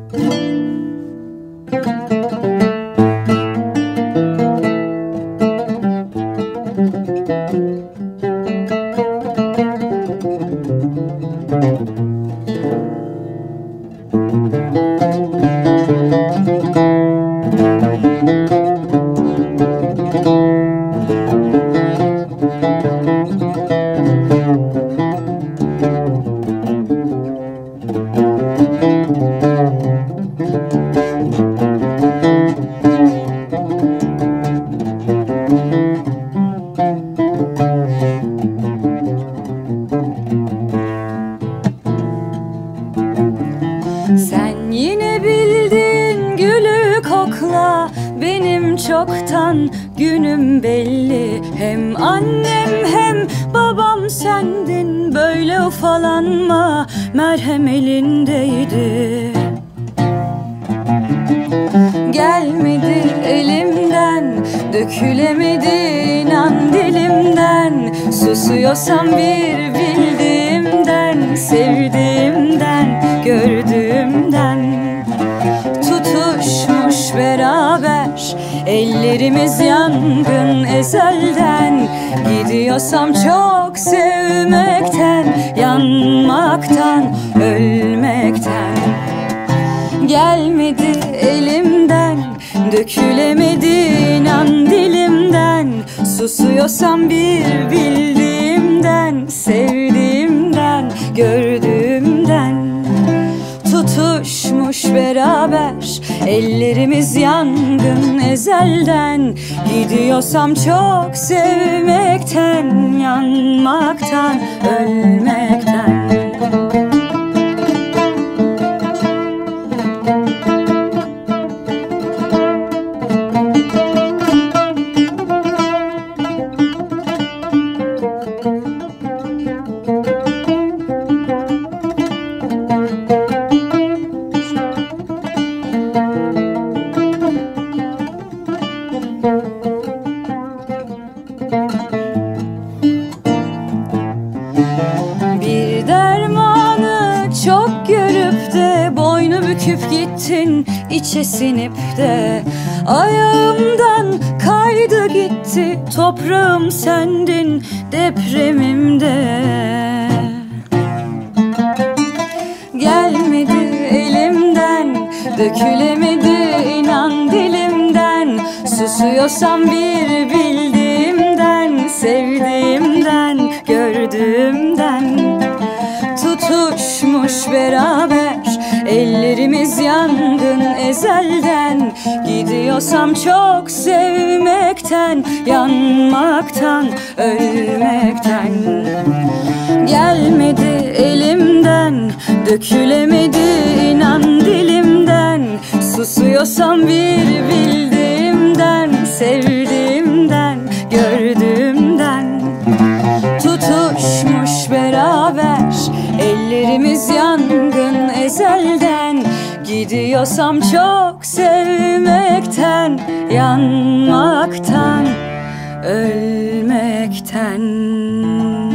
Sen yine bildin gülü kokla, benim çoktan günüm belli. Hem annem hem babam sendin, böyle ufalanma, merhem elindeydi. Gelmedi elimden, dökülemedi inan dilimden. Susuyorsam bir bildiğimden, sevdiğimden, gördüğümden. Tutuşmuş beraber ellerimiz yangın ezelden. Gidiyorsam çok sevmekten, yanmaktan, ölmekten. Gelmedi elimden, dökülemedi inan dilimden. Susuyorsam bir bildiğimden, sevdiğimden, gördüğümden. Tutuşmuş beraber ellerimiz yangın ezelden. Gidiyorsam çok sevmekten, yanmaktan, ölmekten. Bir dermanı çok görüp de boynu büküp gittin, içe sinip de. Ayağımdan kaydı gitti, toprağım sendin depremimde. Gelmedi elimden, dökülemedi inan dilimden. Susuyorsam bir bildiğimden, sevdiğimden, gördüğümden. Tutuşmuş beraber ellerimiz yangın ezelden. Gidiyorsam çok sevmekten, yanmaktan, ölmekten. Gelmedi elimden, dökülemedi inan dilimden. Susuyorsam bir bildiğimden, sevdiğimden, gördüğümden. Tutuşmuş beraber ellerimiz yangın ezelden. Gidiyorsam çok sevmekten, yanmaktan, ölmekten.